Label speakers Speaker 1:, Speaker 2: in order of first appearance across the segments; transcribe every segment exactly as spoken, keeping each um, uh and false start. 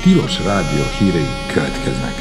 Speaker 1: Tilos Rádió hírei következnek.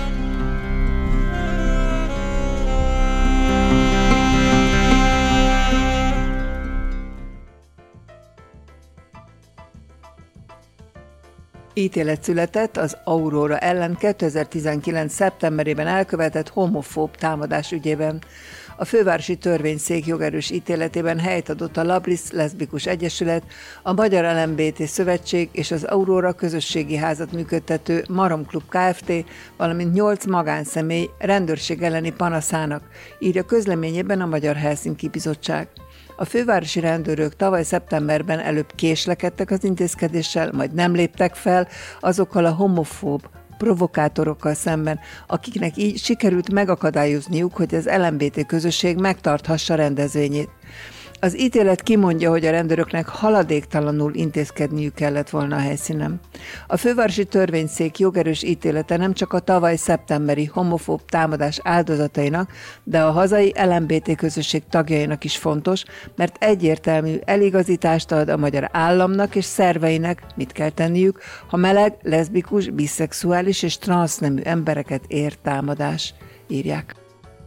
Speaker 2: Ítélet született az Aurora ellen kétezer-tizenkilenc. szeptemberében elkövetett homofób támadás ügyében. A fővárosi törvényszék jogerős ítéletében helyt adott a Labris Leszbikus Egyesület, a Magyar el em bé té Szövetség és az Aurora közösségi házat működtető Marom Klub Kft., valamint nyolc magánszemély rendőrség elleni panaszának, írja közleményében a Magyar Helsinki Bizottság. A fővárosi rendőrök tavaly szeptemberben előbb késlekedtek az intézkedéssel, majd nem léptek fel azokkal a homofób provokátorokkal szemben, akiknek így sikerült megakadályozniuk, hogy az el em bé té közösség megtarthassa rendezvényét. Az ítélet kimondja, hogy a rendőröknek haladéktalanul intézkedniük kellett volna a helyszínen. A fővárosi törvényszék jogerős ítélete nem csak a tavaly szeptemberi homofób támadás áldozatainak, de a hazai el em bé té közösség tagjainak is fontos, mert egyértelmű eligazítást ad a magyar államnak és szerveinek, mit kell tenniük, ha meleg, leszbikus, biszexuális és transznemű embereket ér támadás, írják.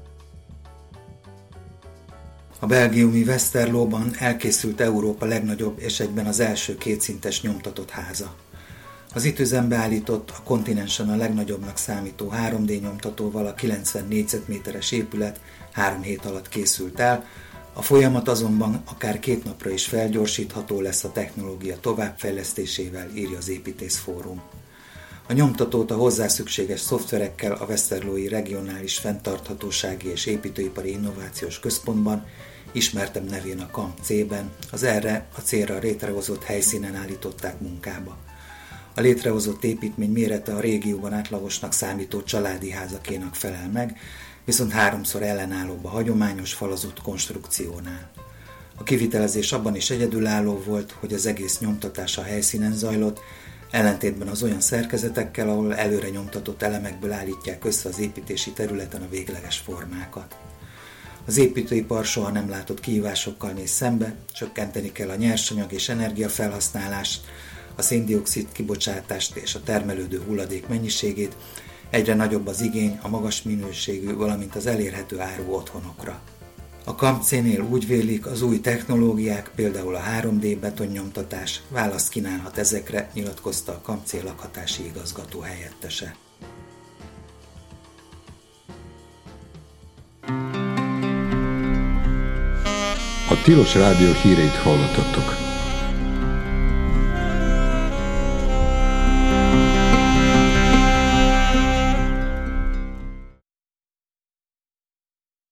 Speaker 3: A belgiumi Westerlóban elkészült Európa legnagyobb és egyben az első kétszintes nyomtatott háza. Az itt üzembe állított, a kontinensen a legnagyobbnak számító három dé nyomtatóval a kilencven négyzetméteres épület három hét alatt készült el, a folyamat azonban akár két napra is felgyorsítható lesz a technológia továbbfejlesztésével, írja az Építész Fórum. A nyomtatót a hozzá szükséges szoftverekkel a Westerlói Regionális Fenntarthatósági és Építőipari Innovációs Központban, ismertebb nevén a Kamp C-ben, az erre a célra létrehozott helyszínen állították munkába. A létrehozott építmény mérete a régióban átlagosnak számító családi házakénak felel meg, viszont háromszor ellenállóbb a hagyományos falazott konstrukciónál. A kivitelezés abban is egyedülálló volt, hogy az egész nyomtatás a helyszínen zajlott, ellentétben az olyan szerkezetekkel, ahol előre nyomtatott elemekből állítják össze az építési területen a végleges formákat. Az építőipar soha nem látott kihívásokkal néz szembe, csökkenteni kell a nyersanyag és energiafelhasználást, a szén-dioxid kibocsátást és a termelődő hulladék mennyiségét, egyre nagyobb az igény a magas minőségű, valamint az elérhető áru otthonokra. A Kamp C-nél úgy vélik, az új technológiák, például a három dé betonnyomtatás választ kínálhat ezekre, nyilatkozta a Kamp C lakhatási igazgató helyettese.
Speaker 1: A Tilos Rádió híreit hallottattok.